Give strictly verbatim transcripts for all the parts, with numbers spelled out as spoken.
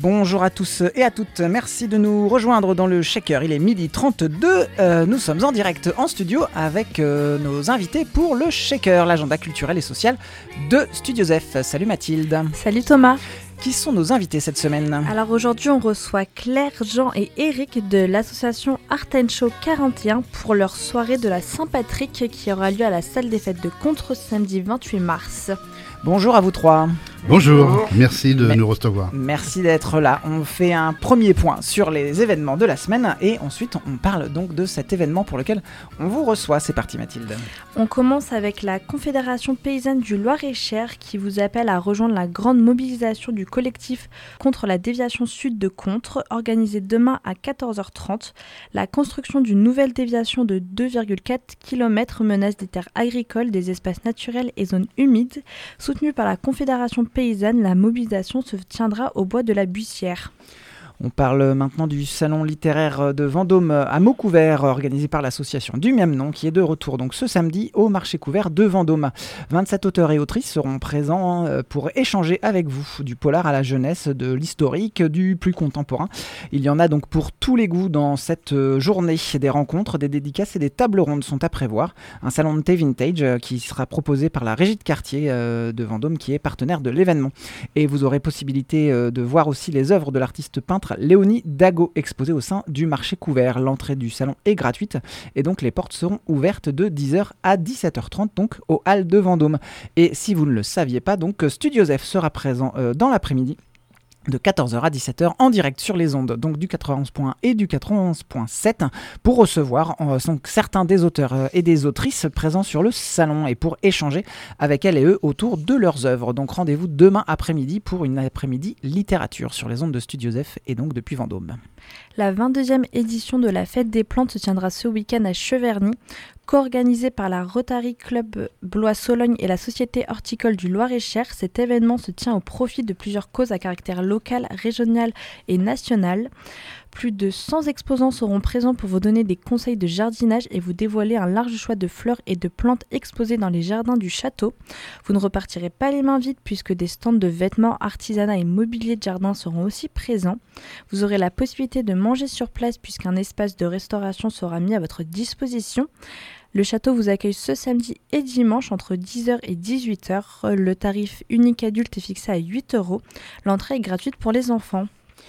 Bonjour à tous et à toutes, merci de nous rejoindre dans le Shaker, il est midi trente-deux, euh, nous sommes en direct en studio avec euh, nos invités pour le Shaker, l'agenda culturel et social de Studio Zef. Salut Mathilde. Salut Thomas. Qui sont nos invités cette semaine ? Alors aujourd'hui on reçoit Claire, Jean et Eric de l'association Art and Show quarante et un pour leur soirée de la Saint-Patrick qui aura lieu à la salle des fêtes de Contre samedi vingt-huit mars. Bonjour à vous trois. Bonjour, Bonjour. Merci de Mais, nous recevoir. Merci d'être là. On fait un premier point sur les événements de la semaine et ensuite on parle donc de cet événement pour lequel on vous reçoit. C'est parti Mathilde. On commence avec la Confédération paysanne du Loir-et-Cher qui vous appelle à rejoindre la grande mobilisation du collectif contre la déviation sud de Contre, organisée demain à quatorze heures trente. La construction d'une nouvelle déviation de deux virgule quatre kilomètres menace des terres agricoles, des espaces naturels et zones humides. Soutenue par la Confédération paysanne, la mobilisation se tiendra au bois de la Bussière. On parle maintenant du salon littéraire de Vendôme à mots couverts, organisé par l'association du même nom, qui est de retour donc ce samedi au marché couvert de Vendôme. vingt-sept auteurs et autrices seront présents pour échanger avec vous, du polar à la jeunesse, de l'historique, du plus contemporain. Il y en a donc pour tous les goûts dans cette journée. Des rencontres, des dédicaces et des tables rondes sont à prévoir. Un salon de thé vintage qui sera proposé par la Régie de quartier de Vendôme, qui est partenaire de l'événement. Et vous aurez possibilité de voir aussi les œuvres de l'artiste peintre Léonie Dago exposée au sein du marché couvert. L'entrée du salon est gratuite et donc les portes seront ouvertes de dix heures à dix-sept heures trente donc aux Halles de Vendôme. Et si vous ne le saviez pas, donc Studio Zef sera présent euh, dans l'après-midi de quatorze heures à dix-sept heures en direct sur les ondes donc du quatre-vingt-onze point un et du quatre-vingt-onze point sept pour recevoir euh, donc, certains des auteurs euh, et des autrices présents sur le salon et pour échanger avec elles et eux autour de leurs œuvres. Donc rendez-vous demain après-midi pour une après-midi littérature sur les ondes de Studio Zef et donc depuis Vendôme. La vingt-deuxième édition de la Fête des Plantes se tiendra ce week-end à Cheverny. Co-organisé par la Rotary Club Blois-Sologne et la Société horticole du Loir-et-Cher, cet événement se tient au profit de plusieurs causes à caractère local, régional et national. Plus de cent exposants seront présents pour vous donner des conseils de jardinage et vous dévoiler un large choix de fleurs et de plantes exposées dans les jardins du château. Vous ne repartirez pas les mains vides puisque des stands de vêtements, artisanat et mobilier de jardin seront aussi présents. Vous aurez la possibilité de manger sur place puisqu'un espace de restauration sera mis à votre disposition. Le château vous accueille ce samedi et dimanche entre dix heures et dix-huit heures. Le tarif unique adulte est fixé à huit euros. L'entrée est gratuite pour les enfants.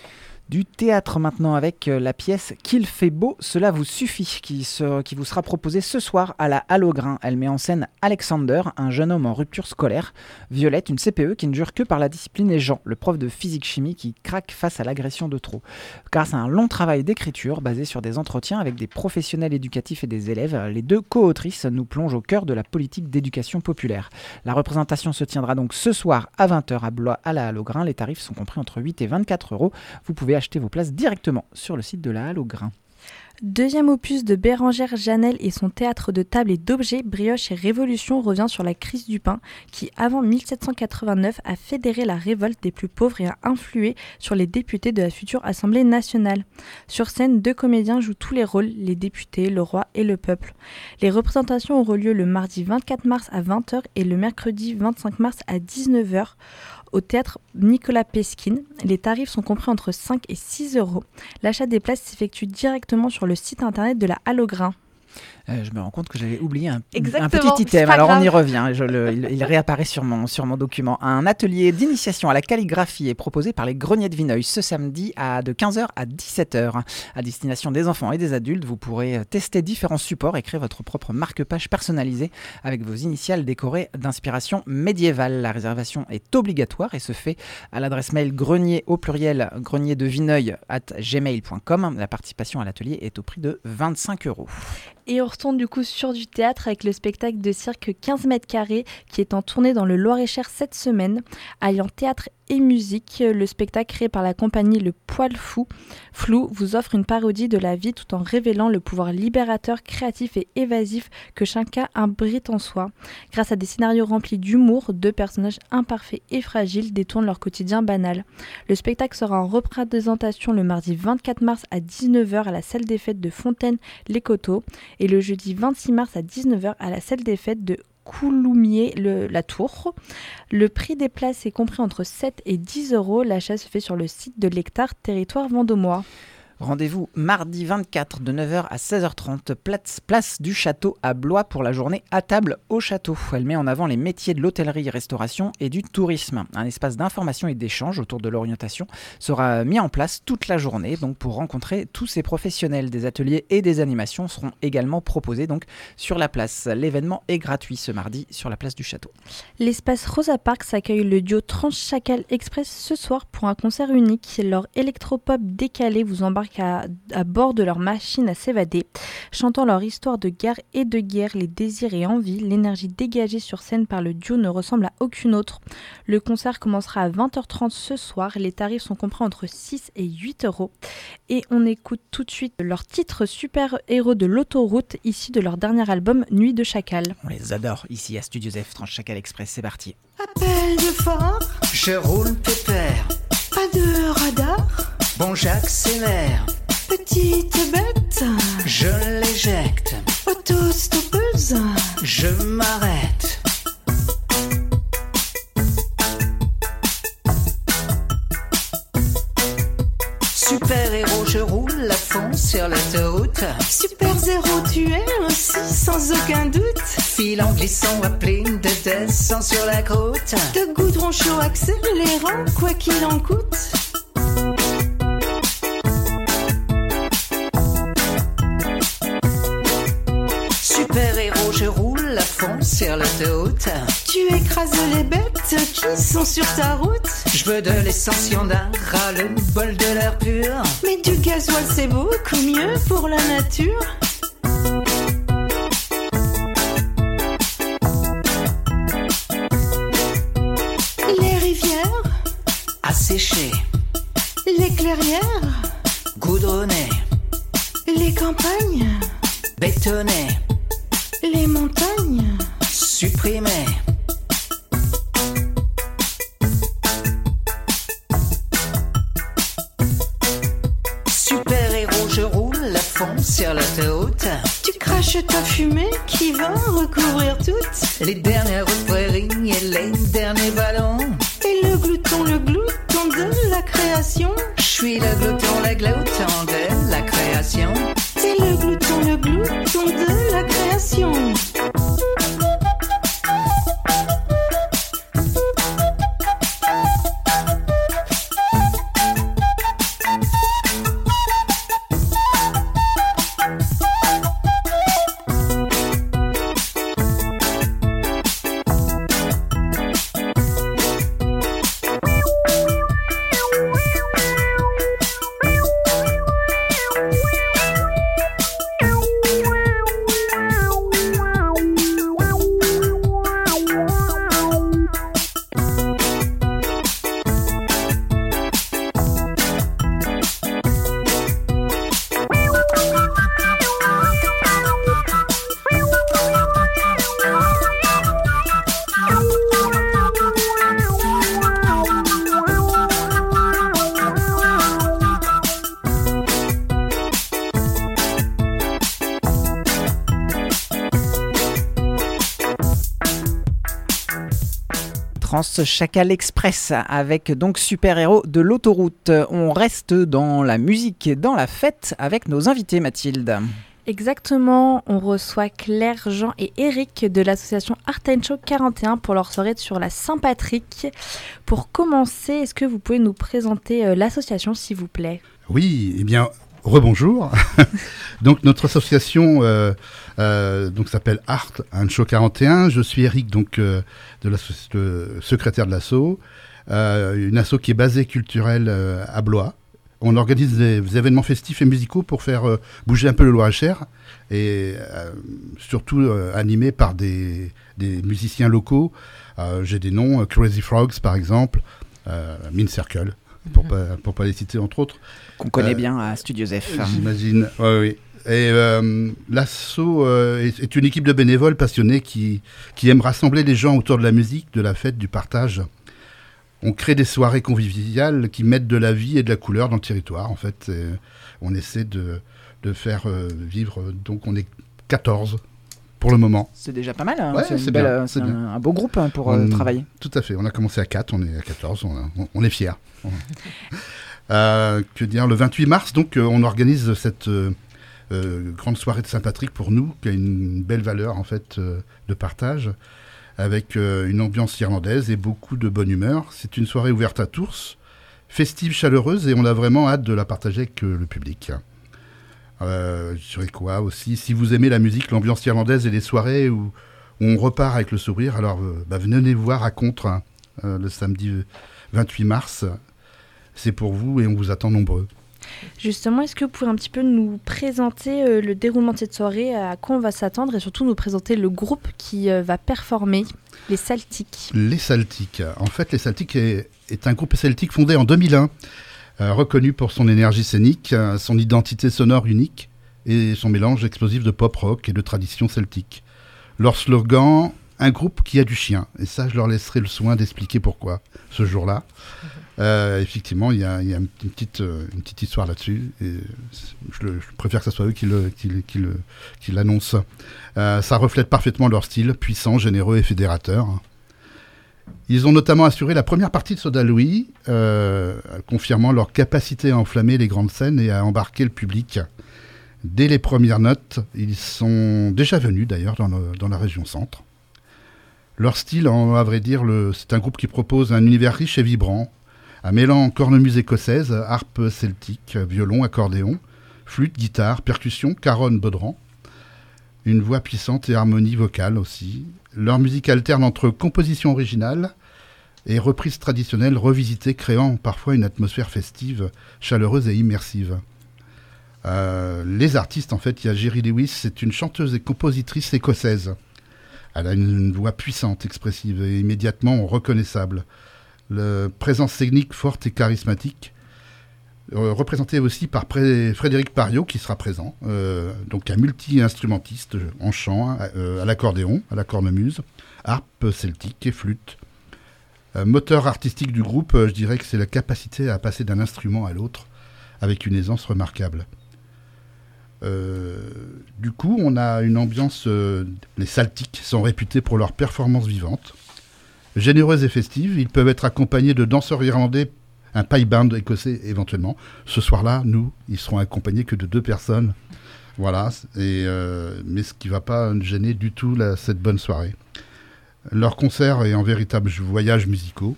Du théâtre maintenant avec la pièce Qu'il fait beau, cela vous suffit, qui, se, qui vous sera proposée ce soir à la Halle au Grain. Elle met en scène Alexander, un jeune homme en rupture scolaire, Violette, une C P E qui ne jure que par la discipline, et Jean, le prof de physique-chimie qui craque face à l'agression de trop. Grâce à un long travail d'écriture basé sur des entretiens avec des professionnels éducatifs et des élèves, les deux co-autrices nous plongent au cœur de la politique d'éducation populaire. La représentation se tiendra donc ce soir à vingt heures à Blois à la Halle au Grain. Les tarifs sont compris entre huit et vingt-quatre euros. Vous pouvez acheter vos places directement sur le site de la Halle au Grain. Deuxième opus de Bérengère Janel et son théâtre de table et d'objets, Brioche et Révolution revient sur la crise du pain qui, avant mille sept cent quatre-vingt-neuf, a fédéré la révolte des plus pauvres et a influé sur les députés de la future Assemblée nationale. Sur scène, deux comédiens jouent tous les rôles, les députés, le roi et le peuple. Les représentations auront lieu le mardi vingt-quatre mars à vingt heures et le mercredi vingt-cinq mars à dix-neuf heures. Au théâtre Nicolas Peskin, les tarifs sont compris entre cinq et six euros. L'achat des places s'effectue directement sur le site internet de la Halle au Grain. Euh, je me rends compte que j'avais oublié un, Exactement, un petit item, alors grave. On y revient, je le, il, il réapparaît sur mon, sur mon document. Un atelier d'initiation à la calligraphie est proposé par les Greniers de Vineuil ce samedi à, de quinze heures à dix-sept heures. À destination des enfants et des adultes, vous pourrez tester différents supports et créer votre propre marque-page personnalisée avec vos initiales décorées d'inspiration médiévale. La réservation est obligatoire et se fait à l'adresse mail grenier au pluriel grenier de vineuil arobase gmail point com. La participation à l'atelier est au prix de vingt-cinq euros. Et on retourne du coup sur du théâtre avec le spectacle de cirque quinze mètres carrés qui est en tournée dans le Loir-et-Cher cette semaine. Alliant théâtre et musique, le spectacle créé par la compagnie Le Poil Fou Flou vous offre une parodie de la vie tout en révélant le pouvoir libérateur, créatif et évasif que chacun abrite en soi. Grâce à des scénarios remplis d'humour, deux personnages imparfaits et fragiles détournent leur quotidien banal. Le spectacle sera en représentation le mardi vingt-quatre mars à dix-neuf heures à la salle des fêtes de Fontaine-les-Coteaux et le jeudi vingt-six mars à dix-neuf heures à la salle des fêtes de Couloumier, le, la Tour. Le prix des places est compris entre sept et dix euros. L'achat se fait sur le site de l'Hectare Territoire Vendômois. Rendez-vous mardi vingt-quatre de neuf heures à seize heures trente, place, place du Château à Blois pour la journée à table au château. Elle met en avant les métiers de l'hôtellerie-restauration et du tourisme. Un espace d'information et d'échange autour de l'orientation sera mis en place toute la journée donc pour rencontrer tous ces professionnels. Des ateliers et des animations seront également proposés donc sur la place. L'événement est gratuit ce mardi sur la place du Château. L'espace Rosa Parks accueille le duo Transchacal Express ce soir pour un concert unique. Leur électropop décalé vous embarque À, à bord de leur machine à s'évader, chantant leur histoire de guerre et de guerre, les désirs et envies. L'énergie dégagée sur scène par le duo ne ressemble à aucune autre. Le concert commencera à vingt heures trente ce soir. Les tarifs sont compris entre six et huit euros. Et on écoute tout de suite leur titre Super Héros de l'autoroute, issu de leur dernier album Nuit de Chacal. On les adore ici à Studio F, Transchacal Express, c'est parti. Appel de phare, je roule pépère, pas de radar. Bon j'accélère, Petite bête, je l'éjecte, autostoppeuse, je m'arrête. Super héros, je roule à fond sur l'autoroute. Super zéro, tu es aussi sans aucun doute. Filant glissant à pleine de descend sur la croûte. De goudron chaud accélérant, quoi qu'il en coûte. Super héros, je roule à fond sur l'autoroute. Tu écrases les bêtes qui sont sur ta route. Je veux de l'essence, y'en a ras le bol de l'air pur. Mais du gasoil c'est beaucoup mieux pour la nature. Les rivières asséchées, les clairières goudronnées, les campagnes bétonnées, les montagnes supprimées. Super héros, je roule à fond sur l'autoroute. Tu craches ta fumée qui va recouvrir toutes les dernières prairies et les derniers ballons. Et le glouton, le glouton de la création. Je suis le glouton, le glouton de la création. C'est le glouton, le glouton de la création. Transchacal Express avec donc Super Héros de l'autoroute. On reste dans la musique et dans la fête avec nos invités, Mathilde. Exactement, on reçoit Claire, Jean et Eric de l'association Art and Show quarante et un pour leur soirée sur la Saint-Patrick. Pour commencer, est-ce que vous pouvez nous présenter l'association s'il vous plaît ? Oui, eh bien, rebonjour. Donc notre association euh, euh, donc s'appelle Art and Show quarante et un. Je suis Eric, donc euh, de la de, secrétaire de l'asso, euh, une asso qui est basée culturelle euh, à Blois. On organise des, des événements festifs et musicaux pour faire euh, bouger un peu le Loir-et-Cher et euh, surtout euh, animés par des, des musiciens locaux. Euh, j'ai des noms, euh, Crazy Frogs par exemple, euh, Mean Circle. Pour pas, pour pas les citer entre autres. Qu'on connaît euh, bien à Studio F. J'imagine, oui, oui. Et euh, l'asso euh, est, est une équipe de bénévoles passionnés qui, qui aiment rassembler les gens autour de la musique, de la fête, du partage. On crée des soirées conviviales qui mettent de la vie et de la couleur dans le territoire. En fait, et on essaie de, de faire euh, vivre, donc on est quatorze pour le moment. C'est déjà pas mal, hein. Ouais, c'est, c'est une belle, bien, euh, c'est c'est bien. un, un beau groupe hein, pour euh, On- travailler. Tout à fait, on a commencé à quatre, on est à quatorze, on, a- on- on est fiers. Euh, que dire, le vingt-huit mars, donc, euh, on organise cette euh, euh, grande soirée de Saint-Patrick pour nous, qui a une belle valeur en fait euh, de partage, avec euh, une ambiance irlandaise et beaucoup de bonne humeur. C'est une soirée ouverte à tous, festive, chaleureuse, et on a vraiment hâte de la partager avec euh, le public. Euh, je dirais quoi aussi, si vous aimez la musique, l'ambiance irlandaise et les soirées où, où on repart avec le sourire, alors euh, bah, venez nous voir à Contre hein, euh, le samedi vingt-huit mars. C'est pour vous et on vous attend nombreux. Justement, est-ce que vous pouvez un petit peu nous présenter euh, le déroulement de cette soirée, à quoi on va s'attendre et surtout nous présenter le groupe qui euh, va performer, les Saltiques. Les Saltiques. En fait, les Saltiques est, est un groupe celtique fondé en deux mille un, euh, reconnu pour son énergie scénique, euh, son identité sonore unique et son mélange explosif de pop-rock et de tradition celtique. Leur slogan, un groupe qui a du chien. Et ça, je leur laisserai le soin d'expliquer pourquoi ce jour-là. Euh, effectivement, il y a, il y a une, petite, euh, une petite histoire là-dessus. Et je, le, je préfère que ce soit eux qui, le, qui, le, qui, le, qui l'annoncent. Euh, ça reflète parfaitement leur style, puissant, généreux et fédérateur. Ils ont notamment assuré la première partie de Soda Louis, euh, confirmant leur capacité à enflammer les grandes scènes et à embarquer le public. Dès les premières notes, ils sont déjà venus d'ailleurs dans, le, dans la région centre. Leur style, à vrai dire, le, c'est un groupe qui propose un univers riche et vibrant, un mélange cornemuse écossaise, harpe celtique, violon, accordéon, flûte, guitare, percussion, caronne, bodran, une voix puissante et harmonie vocale aussi. Leur musique alterne entre composition originale et reprises traditionnelles revisitées, créant parfois une atmosphère festive, chaleureuse et immersive. Euh, les artistes, en fait, il y a Jerry Lewis, c'est une chanteuse et compositrice écossaise. Elle a une, une voix puissante, expressive et immédiatement reconnaissable. La présence scénique forte et charismatique, euh, représentée aussi par Pré- Frédéric Pariot, qui sera présent, euh, donc un multi-instrumentiste en chant, euh, à l'accordéon, à la cornemuse, harpe celtique et flûte. Euh, moteur artistique du groupe, euh, je dirais que c'est la capacité à passer d'un instrument à l'autre avec une aisance remarquable. Euh, du coup, on a une ambiance... Euh, les Saltiques sont réputés pour leur performance vivante. Généreuse et festive, ils peuvent être accompagnés de danseurs irlandais, un pipe band écossais éventuellement. Ce soir-là, nous, ils seront accompagnés que de deux personnes. Voilà, et, euh, mais ce qui ne va pas gêner du tout la, cette bonne soirée. Leur concert est en véritable voyage musicaux.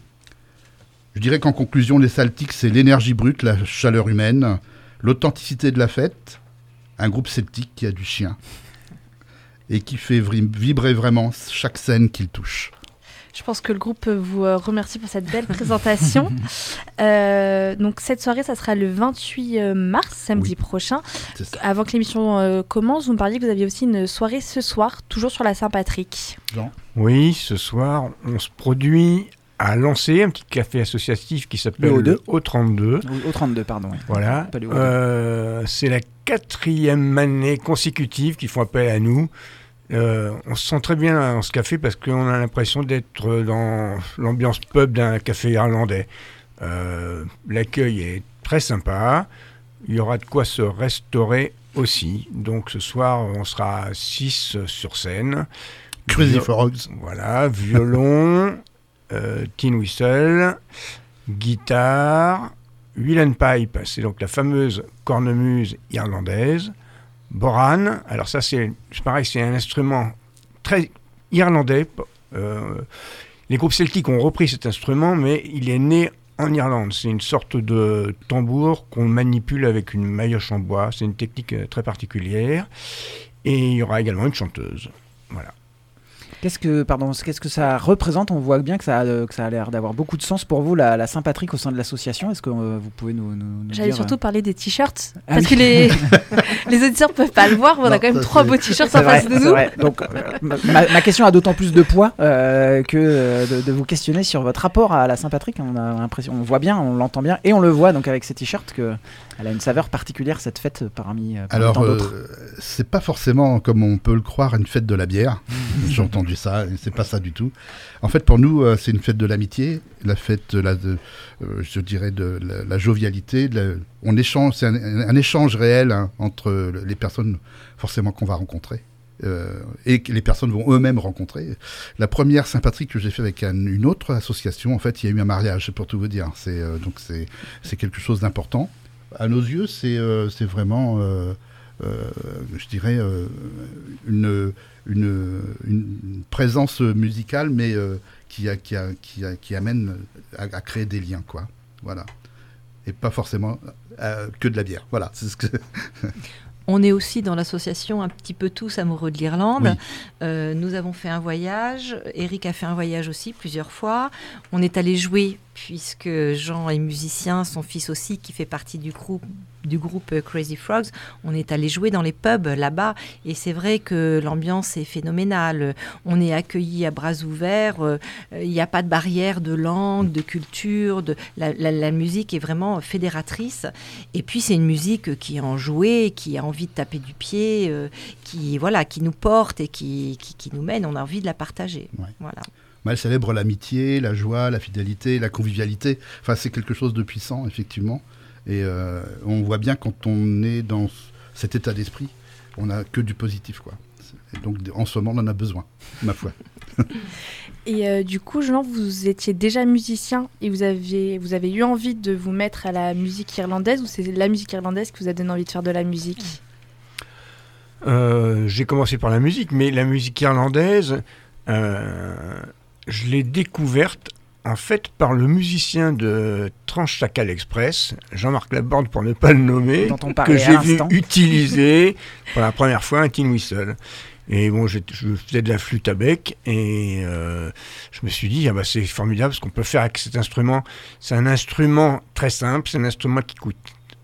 Je dirais qu'en conclusion, les Saltiques, c'est l'énergie brute, la chaleur humaine, l'authenticité de la fête, un groupe celtique qui a du chien et qui fait vibrer vraiment chaque scène qu'il touche. Je pense que le groupe vous remercie pour cette belle présentation. euh, donc cette soirée, ça sera le vingt-huit mars, samedi oui. prochain. Avant que l'émission euh, commence, vous me parliez que vous aviez aussi une soirée ce soir, toujours sur la Saint-Patrick. Jean ? Oui, ce soir, on se produit à Lancé, un petit café associatif qui s'appelle le O trente-deux. O trente-deux, pardon. Oui. Voilà. Euh, c'est la quatrième année consécutive qu'ils font appel à nous. Euh, on se sent très bien dans ce café parce qu'on a l'impression d'être dans l'ambiance pub d'un café irlandais. Euh, l'accueil est très sympa. Il y aura de quoi se restaurer aussi. Donc ce soir, on sera six sur scène. Crazy Vi- Frogs. Voilà, violon, euh, tin whistle, guitare, wheel and pipe, c'est donc la fameuse cornemuse irlandaise. Boran, alors ça c'est, c'est pareil, c'est un instrument très irlandais. Euh, les groupes celtiques ont repris cet instrument, mais il est né en Irlande. C'est une sorte de tambour qu'on manipule avec une maillotche en bois. C'est une technique très particulière. Et il y aura également une chanteuse. Voilà. Qu'est-ce que, pardon, qu'est-ce que ça représente ? On voit bien que ça, a, que ça a l'air d'avoir beaucoup de sens pour vous, la, la Saint-Patrick au sein de l'association. Est-ce que euh, vous pouvez nous, nous, nous J'allais dire... surtout parler des t-shirts, ah parce oui. que les, les auditeurs ne peuvent pas le voir, mais on non, a quand même ça, trois c'est... beaux t-shirts c'est en vrai, face de c'est nous. Vrai. Donc, euh, ma, ma question a d'autant plus de poids euh, que euh, de, de vous questionner sur votre rapport à la Saint-Patrick. On a l'impression, on voit bien, on l'entend bien, et on le voit donc avec ces t-shirts que elle a une saveur particulière cette fête parmi, parmi Alors, tant d'autres. Euh, c'est pas forcément comme on peut le croire une fête de la bière. J'ai entendu ça, et c'est pas ça du tout. En fait, pour nous, euh, c'est une fête de l'amitié, la fête de la, de, euh, je dirais, de la, la jovialité. De la, on échange, c'est un, un échange réel hein, entre les personnes forcément qu'on va rencontrer. euh, et que les personnes vont eux-mêmes rencontrer. La première Saint-Patrick que j'ai fait avec un, une autre association, en fait, il y a eu un mariage, pour tout vous dire. C'est, euh, donc c'est, c'est quelque chose d'important. À nos yeux, c'est, euh, c'est vraiment, euh, euh, je dirais, euh, une, une, une présence musicale, mais euh, qui, a, qui, a, qui, a, qui amène à, à créer des liens, quoi. Voilà. Et pas forcément euh, que de la bière. Voilà, c'est ce que... On est aussi dans l'association un petit peu tous amoureux de l'Irlande. Oui. Euh, nous avons fait un voyage. Eric a fait un voyage aussi plusieurs fois. On est allé jouer, puisque Jean est musicien, son fils aussi, qui fait partie du groupe, du groupe Crazy Frogs. On est allé jouer dans les pubs là-bas. Et c'est vrai que l'ambiance est phénoménale. On est accueillis à bras ouverts. Il n'y a pas de barrière de langue, de culture. De... La, la, la musique est vraiment fédératrice. Et puis, c'est une musique qui est enjouée, qui a envie de taper du pied, euh, qui, voilà, qui nous porte et qui, qui, qui nous mène. On a envie de la partager. Ouais. Voilà. Elle célèbre l'amitié, la joie, la fidélité, la convivialité. Enfin, c'est quelque chose de puissant, effectivement. Et euh, on voit bien quand on est dans cet état d'esprit, on n'a que du positif, quoi. Et donc, en ce moment, on en a besoin, ma foi. Et euh, du coup, Jean, vous étiez déjà musicien et vous avez, vous avez eu envie de vous mettre à la musique irlandaise, ou c'est la musique irlandaise qui vous a donné envie de faire de la musique ? euh, J'ai commencé par la musique, mais la musique irlandaise, euh, je l'ai découverte en fait par le musicien de Transchacal Express, Jean-Marc Laborde pour ne pas le nommer, Dont on que parlait j'ai à vu l'instant. utiliser pour la première fois un tin whistle. Et bon, je, je faisais de la flûte à bec et euh, je me suis dit, ah bah, c'est formidable ce qu'on peut faire avec cet instrument. C'est un instrument très simple, c'est un instrument qui coûte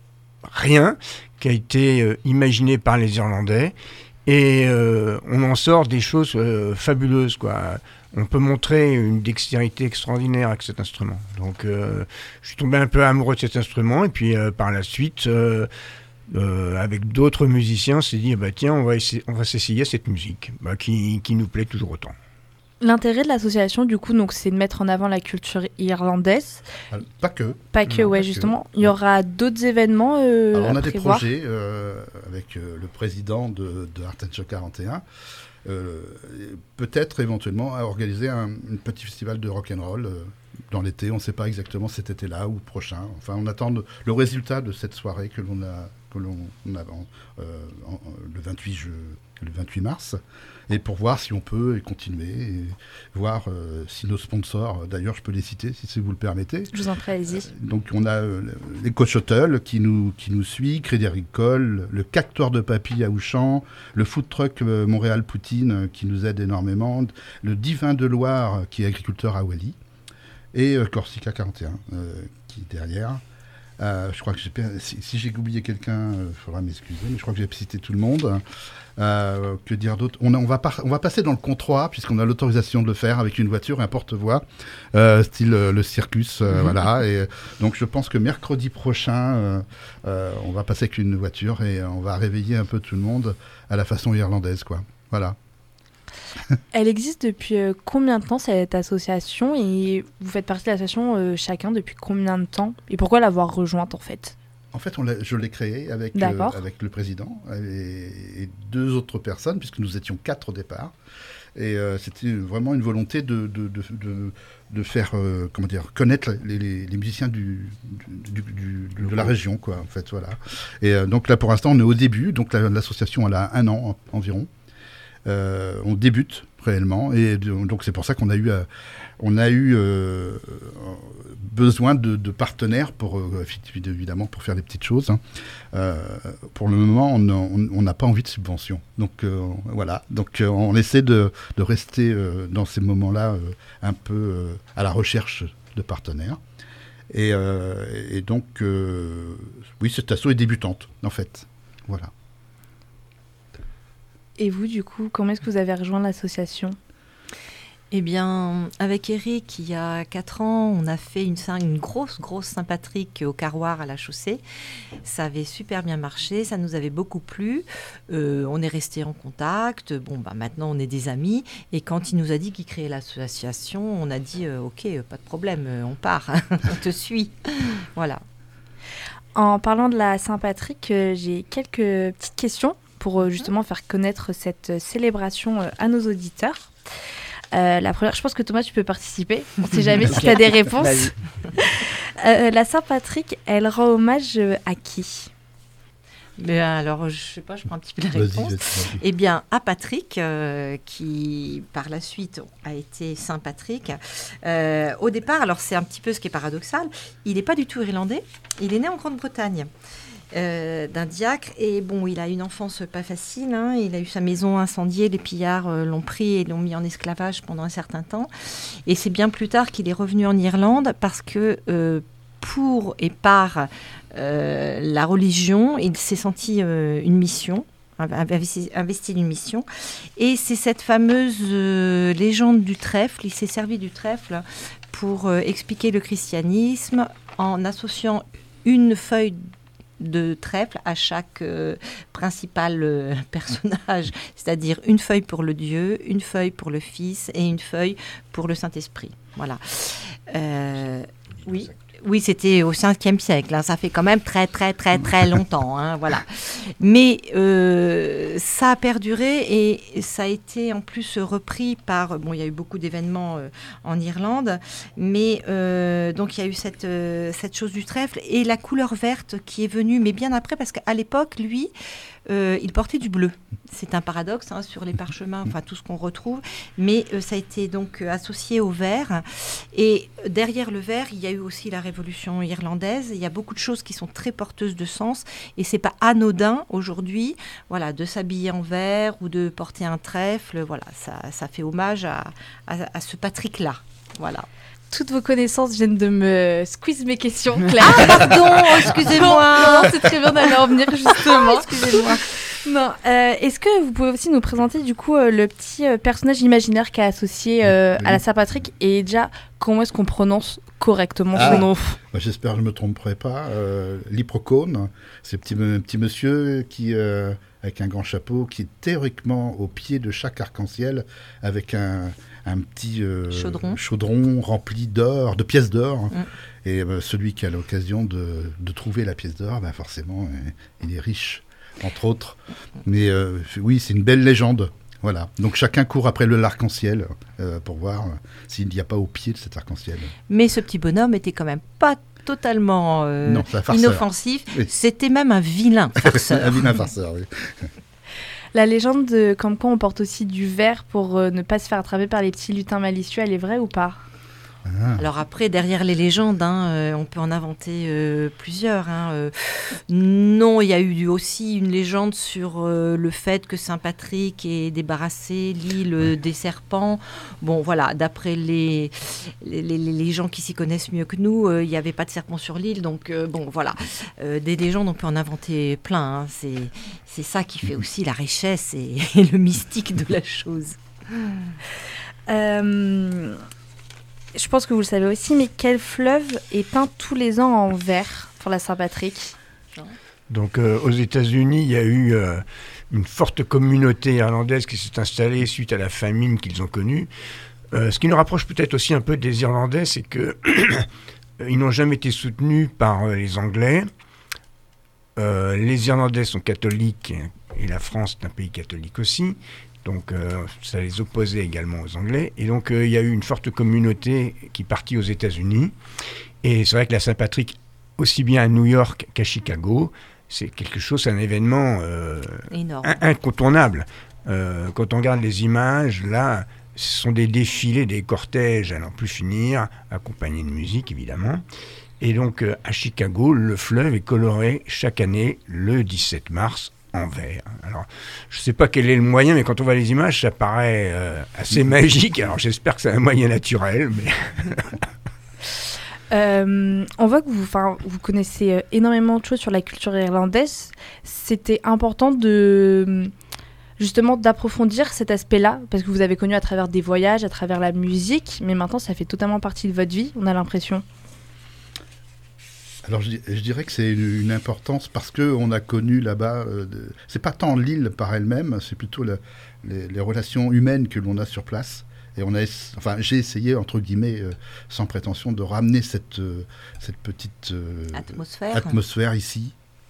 rien, qui a été euh, imaginé par les Irlandais, et euh, on en sort des choses euh, fabuleuses, quoi. On peut montrer une dextérité extraordinaire avec cet instrument. Donc, euh, je suis tombé un peu amoureux de cet instrument, et puis euh, par la suite, euh, euh, avec d'autres musiciens, on s'est dit, bah, tiens, on va, essayer, on va s'essayer à cette musique, bah, qui, qui nous plaît toujours autant. L'intérêt de l'association, du coup, donc, c'est de mettre en avant la culture irlandaise. Alors, pas que. Pas que, Non, ouais, pas justement. que. Il y aura d'autres événements euh, Alors, on à a des prévoir. projets euh, avec euh, le président de, de Art and Show quarante et un. Euh, peut-être éventuellement à organiser un, un petit festival de rock'n'roll euh, dans l'été. On ne sait pas exactement cet été-là ou prochain. Enfin, on attend de, le résultat de cette soirée que l'on a, que l'on a euh, en, le vingt-huit, je, le vingt-huit mars, et pour voir si on peut continuer et voir euh, si nos sponsors, d'ailleurs je peux les citer si vous le permettez. Je vous en prie, allez-y. Donc on a euh, l'Éco-Shuttle qui nous, qui nous suit, Crédit Agricole, le Cactoire de Papy à Auchan, le Food Truck euh, Montréal-Poutine euh, qui nous aide énormément, le Divin de Loire euh, qui est agriculteur à Wally, et euh, Corsica quarante et un euh, qui est derrière. Euh, je crois que j'ai, si, si j'ai oublié quelqu'un, il euh, faudra m'excuser, mais je crois que j'ai cité tout le monde. Euh, que dire d'autre ? on, a, on, va par, on va passer dans le comptoir, puisqu'on a l'autorisation de le faire avec une voiture et un porte-voix, euh, style euh, le Circus. Euh, mmh. Voilà. Et, donc je pense que mercredi prochain, euh, euh, on va passer avec une voiture et on va réveiller un peu tout le monde à la façon irlandaise, quoi. Voilà. Elle existe depuis euh, combien de temps, cette association, et vous faites partie de l'association euh, chacun depuis combien de temps, et pourquoi l'avoir rejointe en fait ? En fait, on l'a, je l'ai créé avec, euh, avec le président et, et deux autres personnes, puisque nous étions quatre au départ. Et euh, c'était vraiment une volonté de, de, de, de, de faire euh, comment dire, connaître les, les, les musiciens du, du, du, du, de la région, quoi, en fait, voilà. Et euh, donc là, pour l'instant, on est au début. Donc la, l'association, elle a un an environ. Euh, on débute réellement, et donc c'est pour ça qu'on a eu, euh, on a eu euh, besoin de, de partenaires pour, euh, évidemment, pour faire des petites choses. Hein. Euh, pour le moment, on n'a pas envie de subvention. Donc euh, voilà, donc euh, on essaie de, de rester euh, dans ces moments-là euh, un peu euh, à la recherche de partenaires. Et, euh, et donc, euh, oui, cette asso est débutante, en fait. Voilà. Et vous, du coup, comment est-ce que vous avez rejoint l'association ? Eh bien, avec Eric, il y a quatre ans, on a fait une, une grosse, grosse Saint-Patrick au Carroir à la Chaussée. Ça avait super bien marché, ça nous avait beaucoup plu. Euh, on est resté en contact. Bon, bah, maintenant, on est des amis. Et quand il nous a dit qu'il créait l'association, on a dit euh, « Ok, pas de problème, on part, on te suit. » Voilà. En parlant de la Saint-Patrick, euh, j'ai quelques petites questions pour euh, justement faire connaître cette euh, célébration euh, à nos auditeurs. Euh, la première, je pense que Thomas, tu peux participer. On ne sait jamais si tu as des réponses. euh, la Saint-Patrick, elle rend hommage euh, à qui ? Mais alors, je sais pas, je prends un petit peu la Vas-y, réponse. vas-y, vas-y. Eh bien, à Patrick, euh, qui par la suite a été Saint Patrick. Euh, au départ, alors c'est un petit peu ce qui est paradoxal, il n'est pas du tout irlandais. Il est né en Grande-Bretagne. Euh, d'un diacre, et bon, il a une enfance pas facile, hein. Il a eu sa maison incendiée, les pillards euh, l'ont pris et l'ont mis en esclavage pendant un certain temps, et c'est bien plus tard qu'il est revenu en Irlande parce que euh, pour et par euh, la religion, il s'est senti euh, une mission, investi, investi d'une mission, et c'est cette fameuse euh, légende du trèfle. Il s'est servi du trèfle pour euh, expliquer le christianisme en associant une feuille de trèfle à chaque euh, principal euh, personnage, c'est-à-dire une feuille pour le Dieu, une feuille pour le Fils et une feuille pour le Saint-Esprit. Voilà. Euh, oui. Oui, c'était au cinquième siècle. Hein. Ça fait quand même très, très, très, très longtemps. Hein, voilà. Mais euh, ça a perduré et ça a été en plus repris par... Bon, il y a eu beaucoup d'événements euh, en Irlande, mais euh, donc il y a eu cette, euh, cette chose du trèfle et la couleur verte qui est venue, mais bien après, parce qu'à l'époque, lui, euh, il portait du bleu. C'est un paradoxe hein, sur les parchemins, enfin tout ce qu'on retrouve, mais euh, ça a été donc euh, associé au vert. Et derrière le vert, il y a eu aussi la révolution irlandaise. Il y a beaucoup de choses qui sont très porteuses de sens, et c'est pas anodin aujourd'hui, voilà, de s'habiller en vert ou de porter un trèfle. Voilà, ça, ça fait hommage à, à, à ce Patrick-là. Voilà. Toutes vos connaissances viennent de me squeeze mes questions, Claire. Ah, pardon, excusez-moi. Non, non, c'est très bien d'aller en venir, justement. Excusez-moi. Non, euh, est-ce que vous pouvez aussi nous présenter, du coup, euh, le petit euh, personnage imaginaire qui est associé euh, Oui. à la Saint-Patrick, et déjà, comment est-ce qu'on prononce correctement Ah. son nom ? Bah, j'espère que je ne me tromperai pas. Euh, L'Hyprocone, c'est un petit, petit monsieur qui, euh, avec un grand chapeau, qui est théoriquement au pied de chaque arc-en-ciel, avec un, un petit euh, Chaudron. chaudron rempli d'or, de pièces d'or. Mm. Et euh, celui qui a l'occasion de, de trouver la pièce d'or, bah, forcément, euh, il est riche, entre autres. Mais euh, oui, c'est une belle légende. Voilà. Donc chacun court après le l'arc-en-ciel euh, pour voir euh, s'il n'y a pas au pied de cet arc-en-ciel. Mais ce petit bonhomme était quand même pas totalement euh, Non, c'est un farceur. inoffensif. Oui. C'était même un vilain farceur. Un vilain farceur, oui. La légende de comme quoi on porte aussi du vert pour euh, ne pas se faire attraper par les petits lutins malicieux, elle est vraie ou pas ? Ah. Alors après, derrière les légendes, hein, euh, on peut en inventer euh, plusieurs. Hein, euh. Non, il y a eu aussi une légende sur euh, le fait que Saint Patrick ait débarrassé l'île euh, des serpents. Bon, voilà, d'après les, les, les, les gens qui s'y connaissent mieux que nous, euh, il n'y avait pas de serpents sur l'île. Donc, euh, bon, voilà. Euh, des légendes, on peut en inventer plein. Hein, c'est, c'est ça qui fait aussi la richesse et, et le mystique de la chose. Euh... Je pense que vous le savez aussi, mais quel fleuve est peint tous les ans en vert pour la Saint-Patrick ? Donc euh, aux États-Unis, il y a eu euh, une forte communauté irlandaise qui s'est installée suite à la famine qu'ils ont connue. Euh, ce qui nous rapproche peut-être aussi un peu des Irlandais, c'est que ils n'ont jamais été soutenus par euh, les Anglais. Euh, les Irlandais sont catholiques et la France est un pays catholique aussi. Donc euh, ça les opposait également aux Anglais. Et donc euh, il y a eu une forte communauté qui partit aux États-Unis. Et c'est vrai que la Saint-Patrick, aussi bien à New York qu'à Chicago, c'est quelque chose, c'est un événement euh, Énorme. in- incontournable. Euh, quand on regarde les images, là, ce sont des défilés, des cortèges à n'en plus finir, accompagnés de musique évidemment. Et donc euh, à Chicago, le fleuve est coloré chaque année le dix-sept mars en vert. Alors, je ne sais pas quel est le moyen, mais quand on voit les images, ça paraît euh, assez magique. Alors, j'espère que c'est un moyen naturel, mais... Euh, on voit que vous, enfin, vous connaissez euh, énormément de choses sur la culture irlandaise. C'était important de justement d'approfondir cet aspect-là, parce que vous avez connu à travers des voyages, à travers la musique, mais maintenant ça fait totalement partie de votre vie, on a l'impression. Alors je, di- je dirais que c'est une, une importance parce qu'on a connu là-bas, euh, de- c'est pas tant l'île par elle-même, c'est plutôt la- les, les relations humaines que l'on a sur place. Et on a, ess- enfin, j'ai essayé, entre guillemets, euh, sans prétention, de ramener cette, euh, cette petite euh, Atmosphère. atmosphère ici.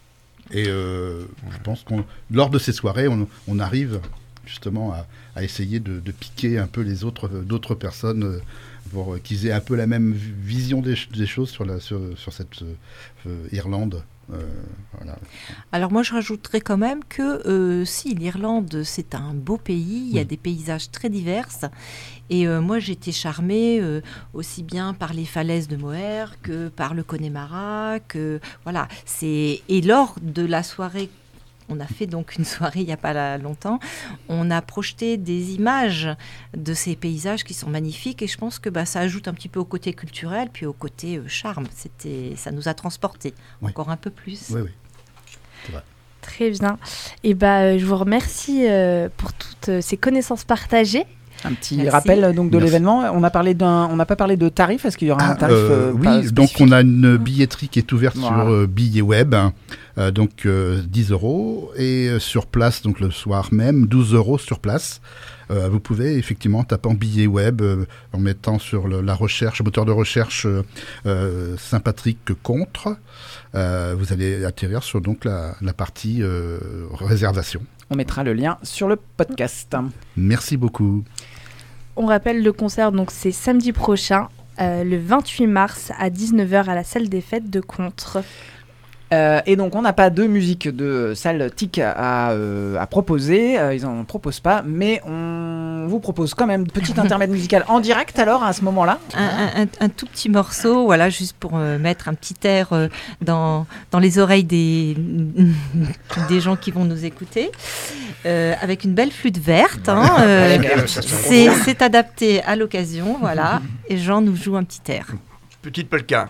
Et euh, je pense qu'on, lors de ces soirées, on, on arrive justement à, à essayer de, de piquer un peu les autres, d'autres personnes euh, pour qu'ils aient un peu la même vision des, des choses sur, la, sur, sur cette euh, Irlande. Euh, voilà. Alors moi je rajouterais quand même que euh, si l'Irlande c'est un beau pays, il y a oui. des paysages très divers et euh, moi j'étais charmée euh, aussi bien par les falaises de Moher que par le Connemara, que voilà, c'est et lors de la soirée, on a fait donc une soirée il n'y a pas là, longtemps, on a projeté des images de ces paysages qui sont magnifiques et je pense que bah, ça ajoute un petit peu au côté culturel puis au côté euh, charme. C'était, ça nous a transportés oui. encore un peu plus. Oui, oui, c'est vrai. Très bien. Et bah, je vous remercie euh, pour toutes euh, ces connaissances partagées. Un petit Merci. rappel donc de Merci. l'événement. On a parlé d'un, on n'a pas parlé de tarif. Est-ce qu'il y aura un Ah, tarif euh, euh, pas Oui, donc spécifique on a une billetterie qui est ouverte Voilà. sur euh, billet web, hein, euh, donc euh, dix euros, et euh, sur place, donc le soir même, douze euros sur place. Euh, vous pouvez effectivement taper en billet web, euh, en mettant sur le, la recherche, moteur de recherche euh, euh, Saint-Patrick contre. Euh, vous allez atterrir sur donc la, la partie euh, réservation. On mettra le lien sur le podcast. Merci beaucoup. On rappelle le concert, donc c'est samedi prochain, euh, le vingt-huit mars à dix-neuf heures à la salle des fêtes de Contres. Euh, et donc, on n'a pas de musique de salle T I C à, euh, à proposer. Euh, ils n'en proposent pas. Mais on vous propose quand même petit intermède musical en direct, alors, à ce moment-là. Un, un, un tout petit morceau, voilà, juste pour euh, mettre un petit air euh, dans, dans les oreilles des, des gens qui vont nous écouter, euh, avec une belle flûte verte. Hein, euh, c'est, c'est adapté à l'occasion, voilà. Et Jean nous joue un petit air. Petite polka.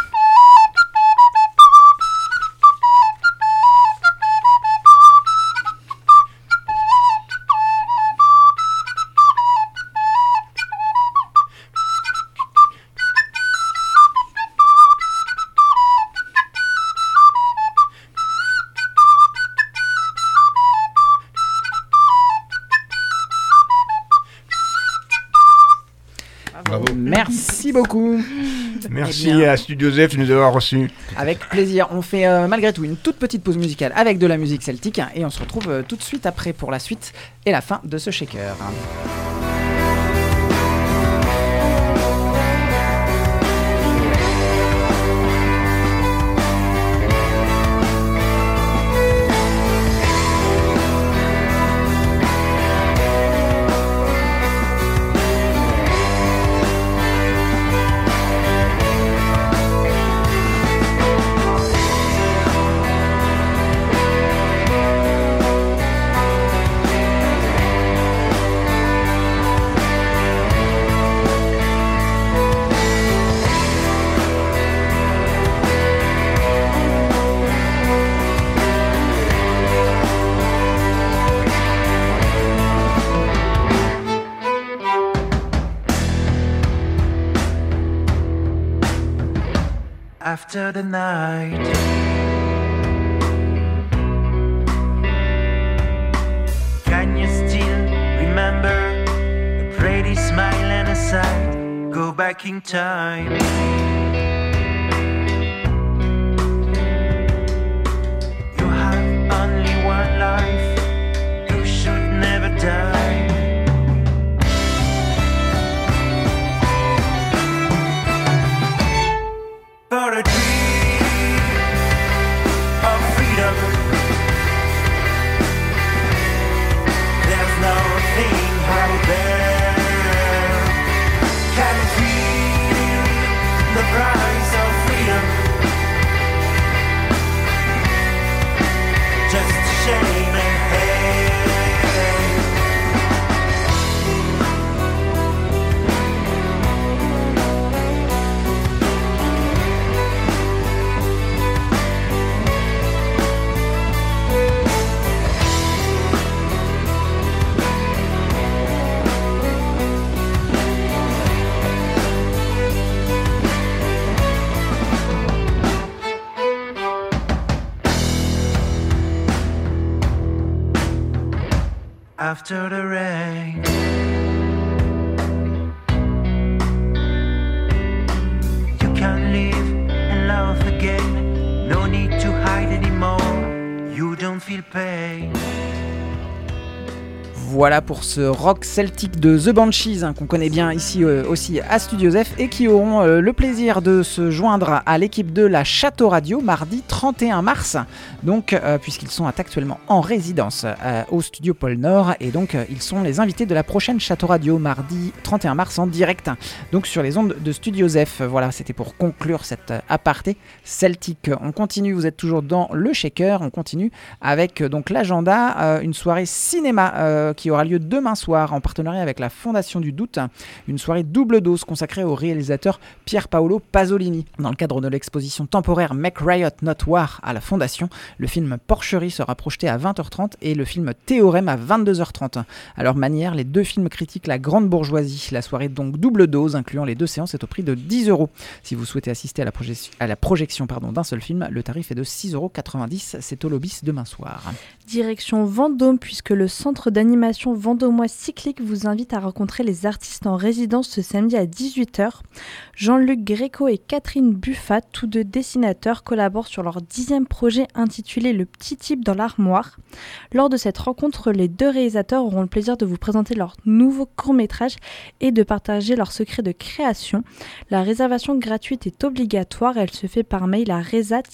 Bravo. Merci beaucoup. Merci Eh bien. à Studio Zef de nous avoir reçus. Avec plaisir. On fait euh, malgré tout une toute petite pause musicale avec de la musique celtique. Et on se retrouve euh, tout de suite après pour la suite et la fin de ce shaker. After the night, can you still remember a pretty smile and a sight? Go back in time. You have only one life, you should never die. For a dream of freedom, there's nothing out there can feel the price of freedom. Just shame and hate. After the rain, you can live and love again. No need to hide anymore. feel pain. Voilà pour ce rock celtique de The Banshees, hein, qu'on connaît bien ici euh, aussi à Studio F, et qui auront euh, le plaisir de se joindre à l'équipe de la Château Radio mardi trente et un mars, donc euh, puisqu'ils sont actuellement en résidence euh, au Studio Pôle Nord, et donc euh, ils sont les invités de la prochaine Château Radio mardi trente et un mars en direct, donc sur les ondes de Studio F. Voilà, c'était pour conclure cette euh, aparté celtique. On continue, vous êtes toujours dans le Shaker, on continue avec euh, donc l'agenda, euh, une soirée cinéma euh, qui aura lieu demain soir en partenariat avec la Fondation du Doute, une soirée double dose consacrée au réalisateur Pier Paolo Pasolini. Dans le cadre de l'exposition temporaire Make Riot Not War à la Fondation, le film Porcherie sera projeté à vingt heures trente et le film Théorème à vingt-deux heures trente. À leur manière, les deux films critiquent la grande bourgeoisie. La soirée donc double dose, incluant les deux séances, est au prix de dix euros. Si vous souhaitez assister à la, proje- à la projection pardon, d'un seul film, le tarif est de six euros quatre-vingt-dix. C'est au Lobis demain soir. Direction Vendôme, puisque le centre d'animation Vendômois Cyclique vous invite à rencontrer les artistes en résidence ce samedi à dix-huit heures. Jean-Luc Gréco et Catherine Buffat, tous deux dessinateurs, collaborent sur leur dixième projet intitulé Le petit type dans l'armoire. Lors de cette rencontre, les deux réalisateurs auront le plaisir de vous présenter leur nouveau court-métrage et de partager leurs secrets de création. La réservation gratuite est obligatoire, elle se fait par mail à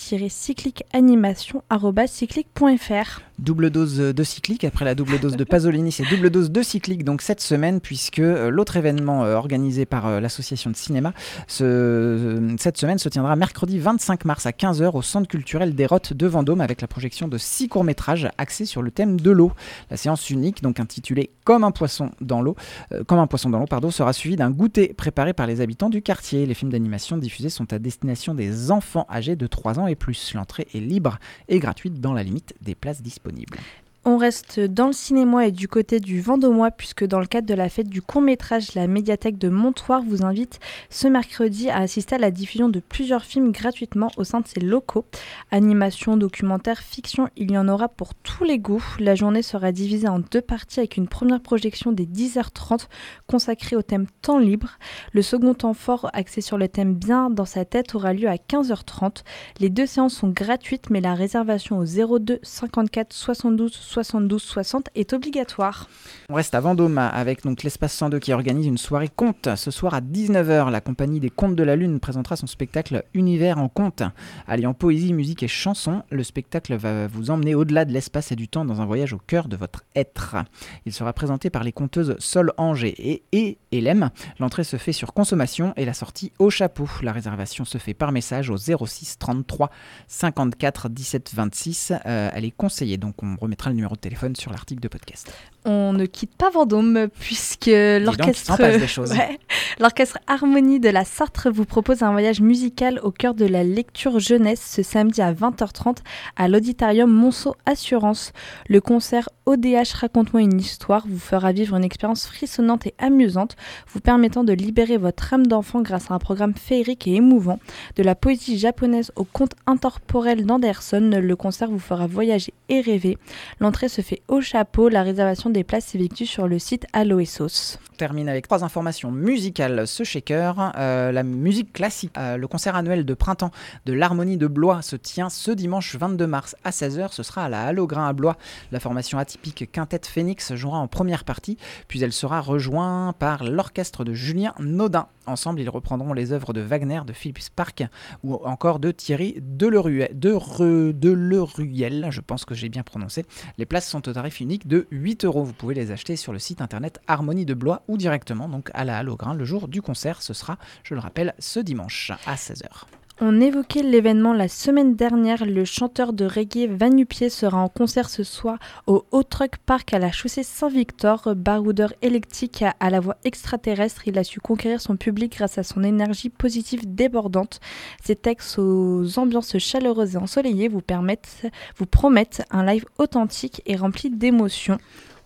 reza-cycliqueanimation arobase cyclique point f r. Double dose de Cyclique, après la double dose de Pasolini, c'est double dose de Cyclique donc cette semaine, puisque euh, l'autre événement euh, organisé par euh, l'association de cinéma ce, euh, cette semaine se tiendra mercredi vingt-cinq mars à quinze heures au Centre culturel des Rottes de Vendôme, avec la projection de six courts-métrages axés sur le thème de l'eau. La séance unique, donc intitulée Comme un poisson dans l'eau, euh, comme un poisson dans l'eau pardon, sera suivie d'un goûter préparé par les habitants du quartier. Les films d'animation diffusés sont à destination des enfants âgés de trois ans et plus. L'entrée est libre et gratuite dans la limite des places disponibles. On reste dans le cinéma et du côté du Vendômois, puisque dans le cadre de la fête du court-métrage, la médiathèque de Montoire vous invite ce mercredi à assister à la diffusion de plusieurs films gratuitement au sein de ses locaux. Animation, documentaire, fiction, il y en aura pour tous les goûts. La journée sera divisée en deux parties avec une première projection dès dix heures trente consacrée au thème temps libre. Le second temps fort axé sur le thème bien dans sa tête aura lieu à quinze heures trente. Les deux séances sont gratuites, mais la réservation au zéro deux cinquante-quatre soixante-douze soixante-douze soixante est obligatoire. On reste à Vendôme avec donc l'Espace cent deux qui organise une soirée conte. Ce soir à dix-neuf heures, la compagnie des Contes de la Lune présentera son spectacle Univers en conte. Alliant poésie, musique et chanson, le spectacle va vous emmener au-delà de l'espace et du temps dans un voyage au cœur de votre être. Il sera présenté par les conteuses Sol Angers et, et Hélène. L'entrée se fait sur consommation et la sortie au chapeau. La réservation se fait par message au zéro six trente-trois cinquante-quatre dix-sept vingt-six. Euh, elle est conseillée, donc on remettra le numéro de téléphone sur l'article de podcast. On ne quitte pas Vendôme puisque l'orchestre, ouais, l'orchestre Harmonie de la Sarthe vous propose un voyage musical au cœur de la lecture jeunesse ce samedi à vingt heures trente à l'auditorium Monceau Assurance. Le concert O D H Raconte-moi une histoire vous fera vivre une expérience frissonnante et amusante, vous permettant de libérer votre âme d'enfant grâce à un programme féerique et émouvant. De la poésie japonaise au conte intemporel d'Anderson, le concert vous fera voyager et rêver. L'entrée se fait au chapeau, la réservation des places s'effectue sur le site Aloesos. On termine avec trois informations musicales. Ce shaker, euh, la musique classique. Euh, le concert annuel de printemps de l'Harmonie de Blois se tient ce dimanche vingt-deux mars à seize heures. Ce sera à la Halle au Grain à Blois. La formation atypique Quintet Phoenix jouera en première partie, puis elle sera rejointe par l'orchestre de Julien Naudin. Ensemble, ils reprendront les œuvres de Wagner, de Philippe Spark ou encore de Thierry Deleruel, de Re, Deleruel, je pense que j'ai bien prononcé. Les places sont au tarif unique de huit euros. Vous pouvez les acheter sur le site internet Harmonie de Blois ou directement donc à la Halle au Grain le jour du concert. Ce sera, je le rappelle, ce dimanche à seize heures. On évoquait l'événement la semaine dernière. Le chanteur de reggae Vanupier sera en concert ce soir au Hot Truck Park à la chaussée Saint-Victor. Baroudeur électrique à la voix extraterrestre, il a su conquérir son public grâce à son énergie positive débordante. Ses textes aux ambiances chaleureuses et ensoleillées vous, permettent, vous promettent un live authentique et rempli d'émotions.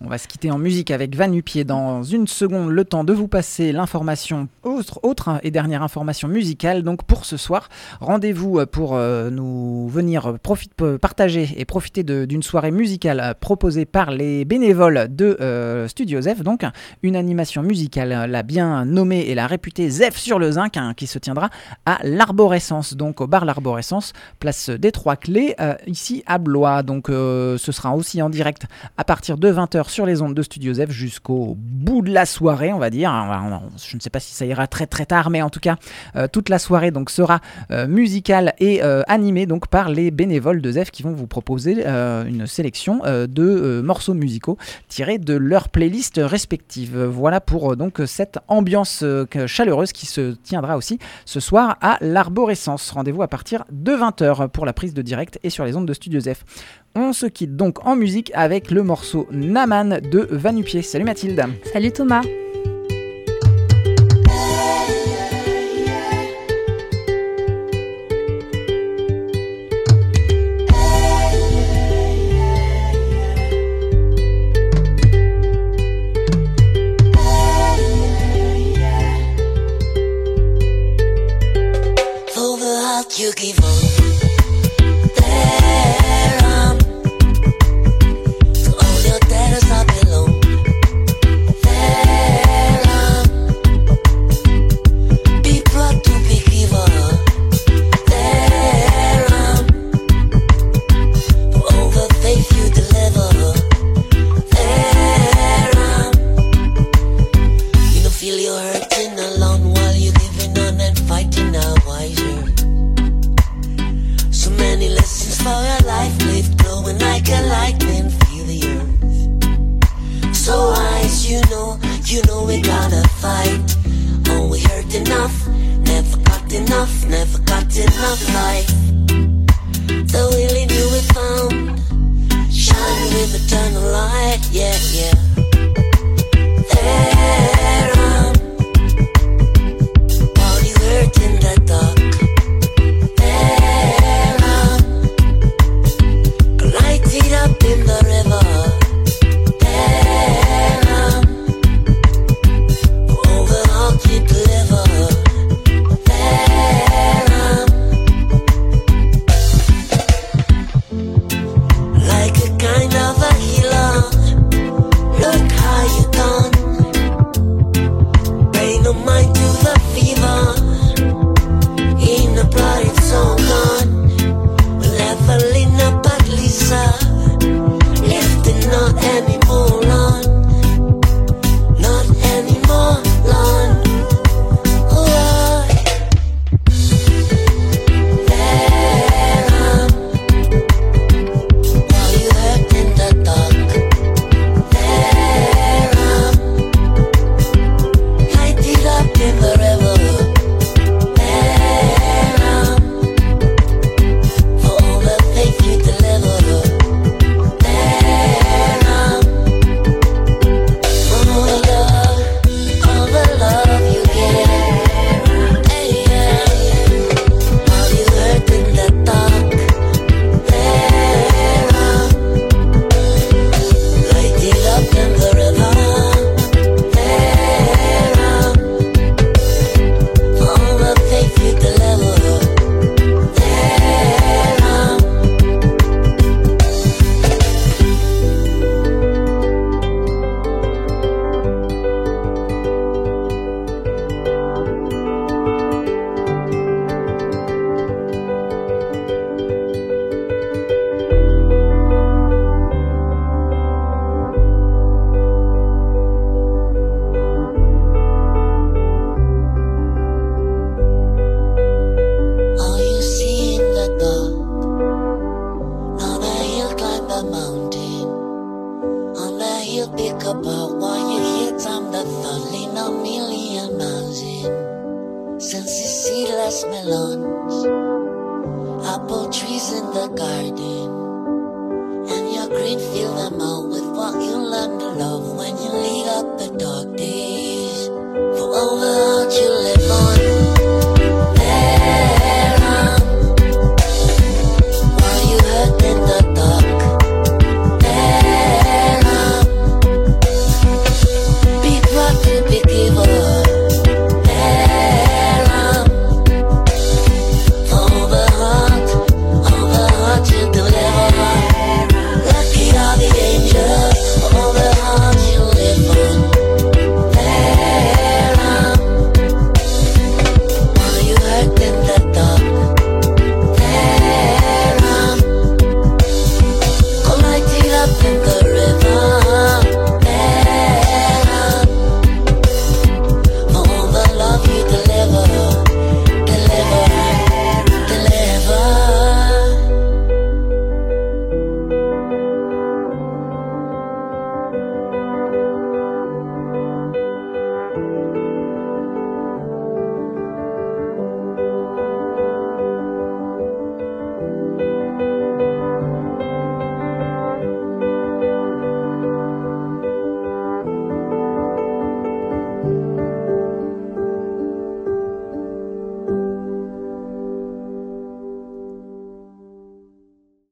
On va se quitter en musique avec Va-Nu-Pieds dans une seconde, le temps de vous passer l'information autre, autre et dernière information musicale. Donc pour ce soir, rendez-vous pour euh, nous venir profite, partager et profiter de, d'une soirée musicale proposée par les bénévoles de euh, Studio Zef. Donc une animation musicale, la bien nommée et la réputée Zef sur le Zinc, hein, qui se tiendra à l'Arborescence, donc au bar L'Arborescence, place des Trois Clés, euh, ici à Blois. Donc euh, ce sera aussi en direct à partir de vingt heures sur les ondes de Studio Zef jusqu'au bout de la soirée, on va dire. Je ne sais pas si ça ira très très tard, mais en tout cas euh, toute la soirée donc sera euh, musicale et euh, animée donc par les bénévoles de Zef qui vont vous proposer euh, une sélection euh, de euh, morceaux musicaux tirés de leurs playlists respectives. Voilà pour euh, donc cette ambiance euh, chaleureuse qui se tiendra aussi ce soir à l'Arborescence. Rendez-vous à partir de vingt heures pour la prise de direct et sur les ondes de Studio Zef. On se quitte donc en musique avec le morceau Naman de Va-Nu-Pieds. Salut Mathilde. Salut Thomas. You give up there um, to all your debtors I belong there um, be proud to be giver there um, for all the faith you deliver there um, you don't feel you're hurting alone while you're living on and fighting out wiser. So many lessons for your life lived, glowing like a lightning, feel the earth. So wise, you know, you know we gotta fight. Oh, we hurt enough, never got enough, never got enough life. The willing you we found, shine with eternal light, yeah, yeah. There, um, while you hurt in the dark. Up in the river, there um, all the heart you deliver, there um, like a kind of a healer. Look how you done. Pay no mind to the fever. In the blood it's all gone. Leveling up at Lisa. Not anymore, Lord. Not anymore, Lord. Oh, Lord. There, um, while you hurt in the dark. There, um, light it up in the river. There, um, for all the faith you deliver. You